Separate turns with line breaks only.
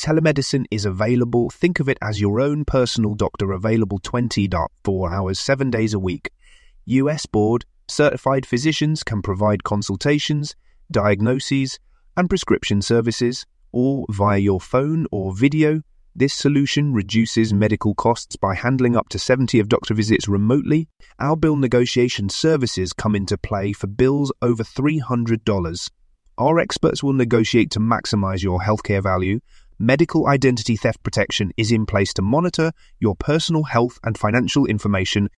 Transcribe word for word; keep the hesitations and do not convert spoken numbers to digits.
telemedicine is available. Think of it as your own personal doctor available twenty-four hours, seven days a week. U S board certified physicians can provide consultations, diagnoses, and prescription services, all via your phone or video. This solution reduces medical costs by handling up to seventy of doctor visits remotely. Our bill negotiation services come into play for bills over three hundred dollars. Our experts will negotiate to maximize your healthcare value. Medical identity theft protection is in place to monitor your personal health and financial information